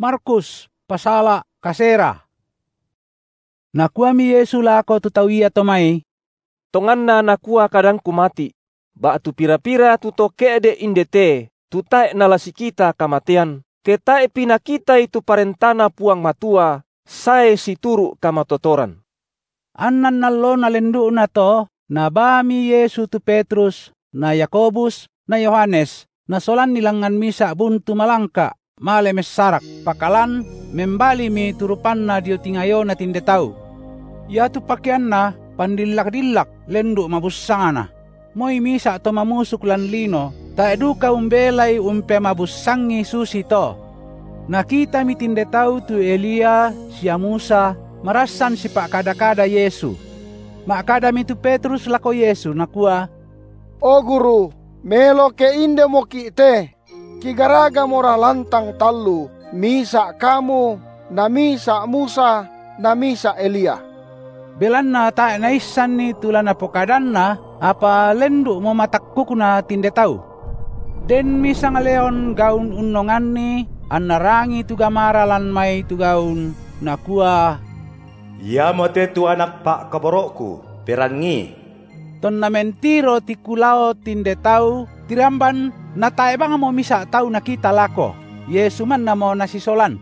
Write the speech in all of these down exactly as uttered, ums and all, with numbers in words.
Markus pasala kasera. Nakua mi Yesu lako tu tau ia tomai. Tonganna nakua kadang kumati. Ba tu pira-pira tu toke de indete. Tu tae nalasi kita kamatean. Ketae pina kita itu parentana puang matua. Sae si turu kamatotoran. Anan nalo na lendu na to. Na bami Yesu tu Petrus. Na Yakobus. Na Yohanes. Na solan nilangan misa buntu malangka. Male mesarak. Pakalan. Membali mi turupan na dio tingayo na tinde tau. Ya tu pakaian na pandilak-dilak lendu mabusangana. Moy misa to mamusuk lan lino, ta eduka umbelay umpe mabusangi susi to. Nakita mi tinde tau tu Elia, si Musa, marasan si pak kada-kada Yesu. Makada mi tu Petrus lako Yesu nakua, O guru, melo ke inde mo ki te, kigaraga mora lantang talu, misa kamu, na misa Musa, na misa Elia. Belan na ta naisan ni tulan na pokadan na, apa lendu mo matakuk na tinde tau. Den misang leon gaun unongan ni, an narangi tu gamaralan may tu gaun, nakua, Ya mote tu anak pak kaborokku, perangi. Ton na mentiro ti kulao tinde tau, tiramban na taebang mo misa tau nakita lako, Yesu man na mo nasisolan.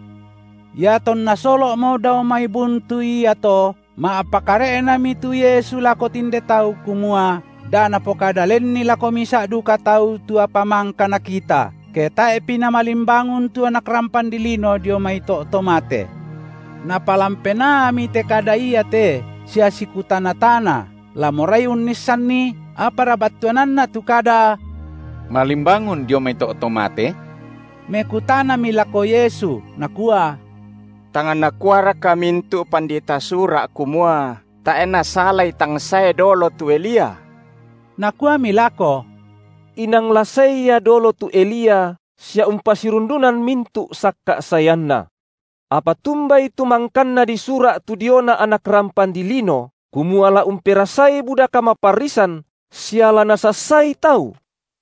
Ya ton na solo mo daw may buntui ato, maapakare na mi tu Yesu lako tinde tau kumua, dana pokadalen nila komisa duka tau tu apamangka nakita. Keta e pinamalimbangun tu anak rampan dilino dio may to tomate. Napalampe na mi te kada iya te, siya sikutanatana, lamoray unisan ni, aparabatuanan na tu kada. Malimbangun dio may to tomate? Mekutana mi lako Yesu, nakua, Tangan nakuara kamintu pandita sura kumua, taena salay tang say dolo tu Elia. Nakua milako, Inang lasaya dolo tu Elia, siya umpasirundunan mintu sakka sayanna. Apa tumbay tumangkanna di sura tu diona anak rampan dilino, kumuala umperasay budaka maparisan, siala nasasay tau.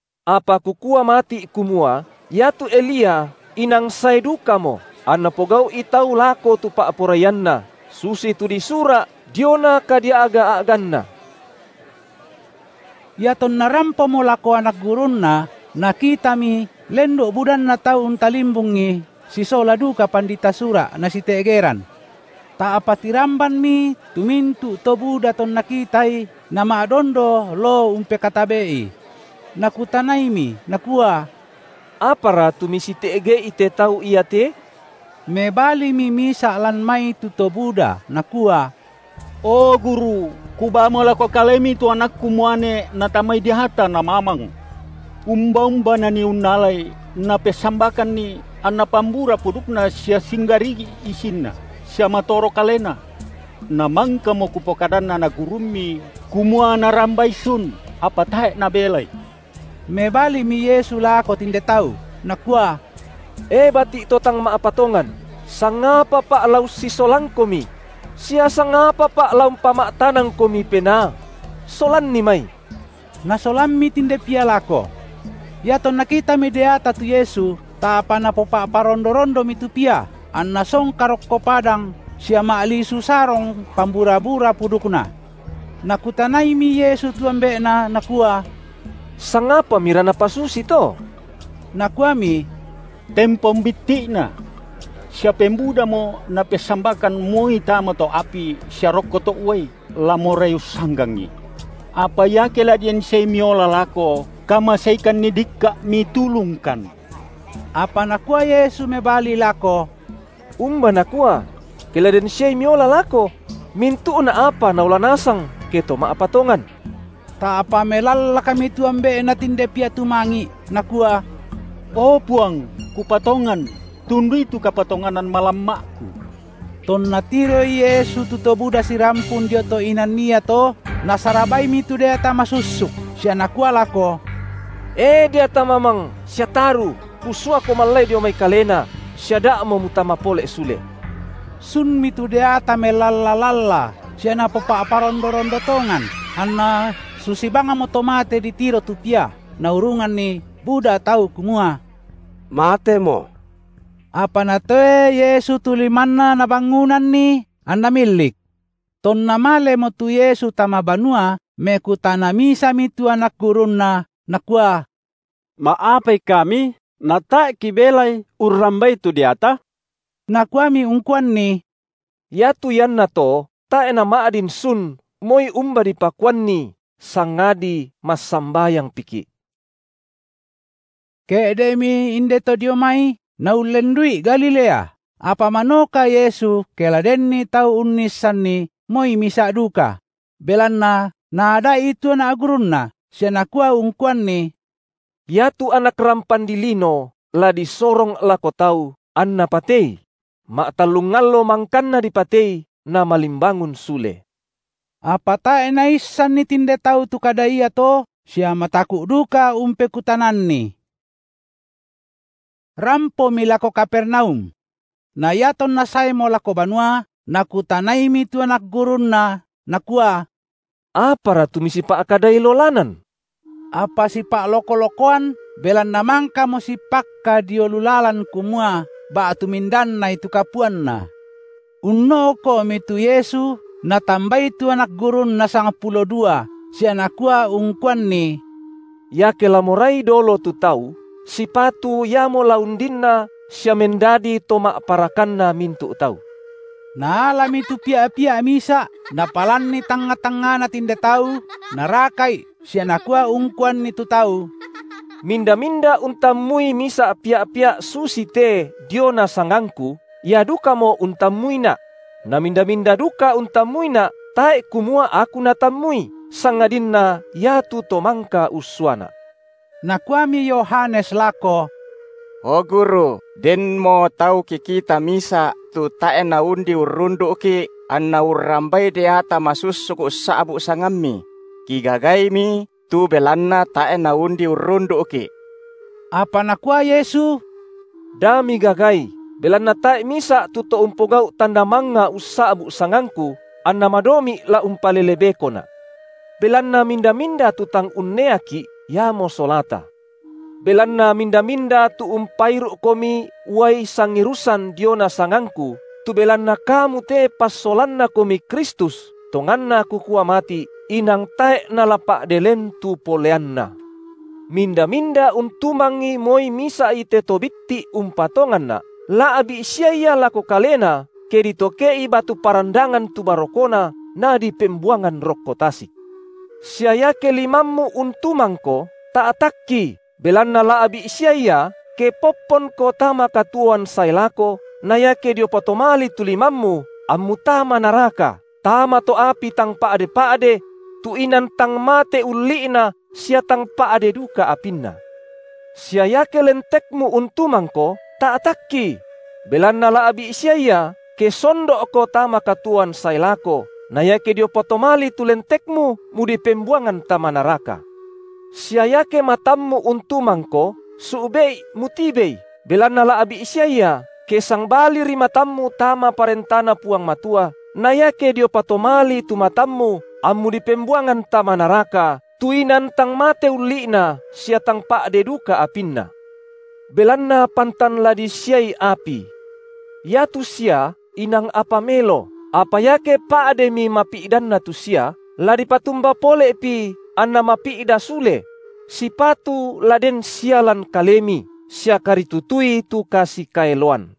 Apa kukua mati kumua, yatu Elia, inang say duka mo. Anna pogau itau lako tu pa apurayanna, susi tu di sura, diona kadia aga-aganna. Yaton narampa mo lako anak gurun na, nakita mi, lendo budan na taun talimbungi, si sola duka pandita sura na si tegeran. Ta apatiramban mi, tumintu to buda ton nakitay, na maadondo lo umpe katabei. Nakutanay mi, nakua, Apara tumisi tege ite tau iya te? Me bali mi misa lan may tuto Buddha, nakua, O guru, kubamo lako kalemi tu anak kumuane na tamay dihata na mamang. Umba-umba na ni unalay, na pesambakan ni anapambura puduk na siya singgarigi isin na, siya matoro kalena. Namangka mo kupokadan na nagurumi, kumua na rambay sun, apatay na belay. Me bali mi Yesu lako tinde tau, nakua, Eh bati totang maapatongan, sangapa pa alaw si solang komi, siya sangapa pa alaw pamatanang komi pena, solan ni may. Nasolam mi tinde pia lako. Yaton nakita mi deata tu Yesu, tapa na po pa parondo-rondo mi tu pia, an nasong karok ko padang, siya maali susarong pambura-bura pudukna. Nakutanay mi Yesu tu ambe na nakua, Sangapa mira na pasusi to? Nakua mi, Tempom biti na, siya pembuda mo na pesambakan mo itama to api, siya roko to uway, lamorayo sanggangi. Apa yakela diyan say miola lako, kamasaykan ni dikka mitulungkan. Apa nakua Yesu me bali lako, Umba nakua, kila den siya miola lako, mintu na apa na ulanasang, keto maapatongan. Ta apa melala kami tu ambe na tinde pia tumangi, nakua, O puang, kupatongan, tundui tu kapatonganan malam makku. Ton natiro Yesu tuto Buddha si rampun dio to inan niya to, nasarabay mi tu dea ta masusuk, siya nakua lako, Eh dia tamamang, siya taru, kusua ko malay dio may kalena, siya da mo mutama pole sule. Sun mi tu dea ta melalala, siya na po pa aparondo-rondo tongan, anna susibanga mo tomate di tiro tu pia, naurungan ni Buddha tau kumua. Mate mo. Apa na toe Yesu tulimanna na bangunan ni anda milik. Ton namale mo tu Yesu tama banua meku tanamisa mitu anak gurun na nakua. Maapay kami na ta kibelay urambay tu diata? Nakua mi ungkuan ni. Yatu yan na to, tae na maadin sun, moy umba di pakuan ni, sangadi masambayang piki. Keede mi inde to diomai, na ulendui Galilea. Apa manoka Yesu keladen ni tau unisan ni, moy misa duka. Belanna, na ada itu na agurun na, siya nakua ungkuan ni. Yatu anak rampan di lino, la disorong lako tau, anna patei. Maktalungalo mangkan na di patei, na malimbangun sule. Apa tae na isan ni tinde tau tu kadaya to, siya mataku duka umpe kutanan ni. Rampo milako Kapernaum. Na yaton na say mo lako banua, nakutanay mi tu anak gurun na, nakua. Apa ratu misi pa akadai lolanan? Apa si pak loko-lokoan, belan namang kamo si pakka diolulalan kumua, ba tumindan na itu kapuan na. Unno ko mitu Yesu, natambay tu anak gurun na sang pulo dua, siya nakua ungkuan ni. Ya kelamoray dolo tu tau, si patu yamo laundin na, siya mendadi tomak parakan na mintu tau. Naalami tu pia-pia misa, napalan ni tanga-tanga na tinde tau, narakay, siya nakua ungkuan ni tu tau. Minda-minda untamui misa pia-pia susi te dio na sangangku, ya duka mo untamui na. Na minda-minda duka untamui na, tae kumua aku natamui, sangadin na ya tu tomangka uswana. Nakuami Yohanes lako. O guru, den mo tau ki kita misa tu tae na undi urundu ki anna urambay deata masusuk usabu sangami. Kigagai mi tu belanna tae na undi urundu ki. Apa nakua Yesu? Dami gagai, belanna tae misa tu to umpogau tanda manga usabu sangangku, anna madomi la umpalelebeko na. Belanna minda-minda tutang unneaki, yamo solata. Belanna minda-minda tu umpairu komi wai sangirusan diona sangangku, tu belanna kamu te pasolanna komi Kristus, tonganna kukua mati, inang tae nalapak delen tu poleanna. Minda-minda untumangi moi misa ite tobitti umpatonganna, la abi siaya lako kalena, ke ditokei batu parandangan tu barokona, na di pembuangan rokotasi. Siaya ke limammu untumangko, ta atakki, belanna la abi siaya, ke popon ko tama katuan sailako, naya ke dio potomali tu limammu, ammu tama naraka, tama to api tang paade-paade, tu inan tang mate uli'na, siya tang paade duka apinna. Siya yake lentekmu untumangko, ta atakki, belanna la abi siya, ke sondo ko tama katuan sailako, naya ke dio potomali tu lentekmu, mudi pembuangan tama naraka. Siya yake matammu untumangko, suubei mutibei, belanna la abi siya, ke sang bali rimatammu tama parentana puang matua, naya ke dio patomali tu matammu, ammu di pembuangan tama naraka, tuinan tang mate uli'na, siya tang paade duka apinna. Belanna pantan la di siyai api. Yatu siya, inang apa melo, apa yake paade mi mapiidan na tu siya, la di patumba pole pi, anna mapiida sule, si patu laden sialan kalemi, siya karitutui tu kasi kaeloan.